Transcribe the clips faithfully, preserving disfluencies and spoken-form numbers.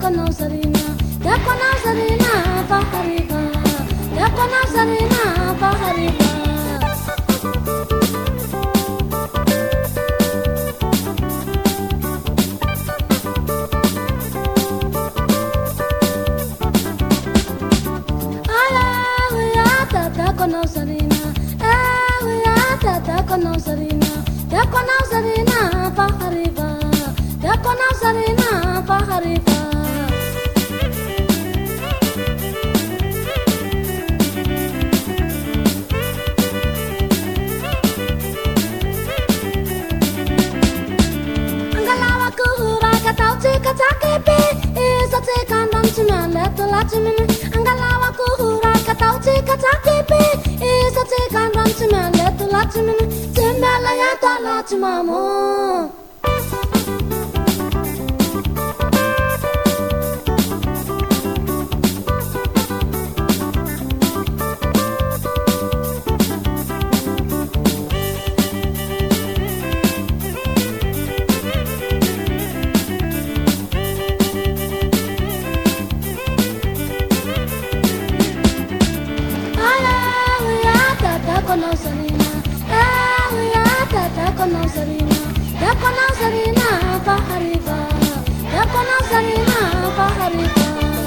Sarina, Yakona Sarina, Pahariva, Yakona Sarina, Pahariva. Yakona Sarina, eh, Yakona Sarina, Yakona Sarina, Pahariva, Yakona Sarina, Pahariva. Angalawa kuhura katauti katakepe, isa te kandam chima leto lachimini. Angalawa kuhura katauti katakepe, isa te kandam chima leto lachimini. Timbala ya ta lachimamo. Yakona Sarina, eh, Yakona Sarina, Yakona Sarina, Pahariva, Yakona Sarina, Pahariva.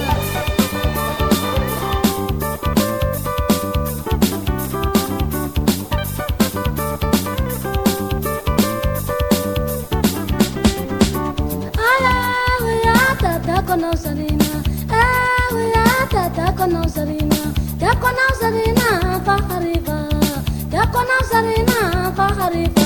Yakona Sarina, eh, Yakona Sarina, Yakona Sarina, Pahariva. Yakona Sarina, Pahariva.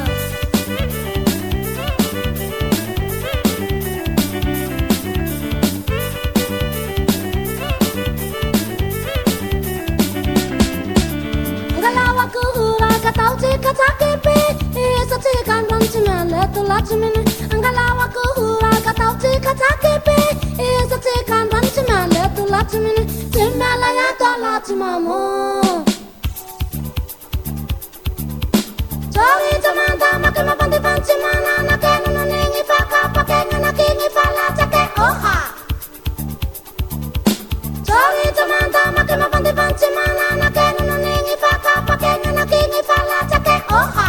Angalawa kuhura katauti katakepe, isa te kandam chima leto lachimini. Angalawa kuhura katauti katakepe, isa te kandam chima leto lachimini. Timbala ya ta lachimamo. Sorry, Tamanda, Makama Bandi Panchimana, Nakano Ningi Faka, Pakanga Nakingi Fala, Take Oha. Sorry, Tamanda, Makama Bandi Panchimana, Nakano Ningi Faka, Pakanga Nakingi Fala, Take Oha.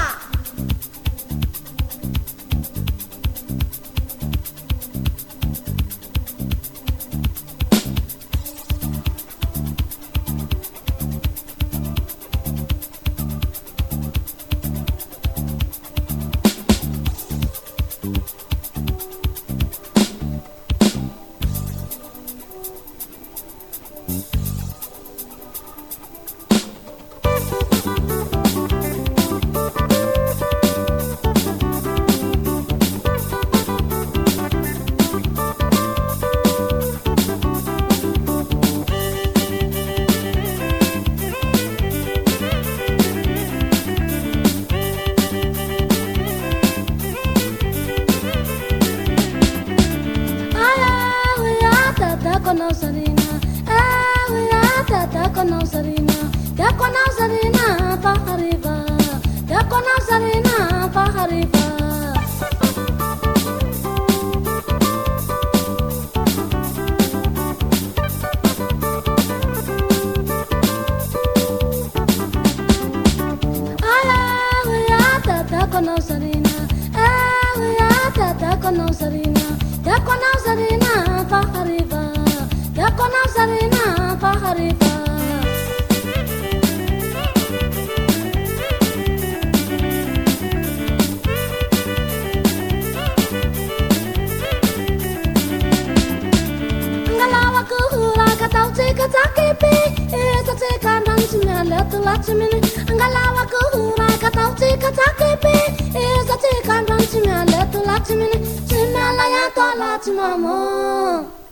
Yakona Sarina, eh, Yakona Sarina, Yakona Sarina, Pahariva, Yakona Sarina, Pahariva. Yakona Sarina, eh, Yakona Sarina, Yakona Sarina, Pahariva, Yakona Sarina, Pahariva. Angalawa kuhura katauti katakepe, isa te kandam chima leto lachimini. Angalawa kuhura katauti katakepe, isa te kandam chima leto lachimini. Timbala ya ta lachimamo.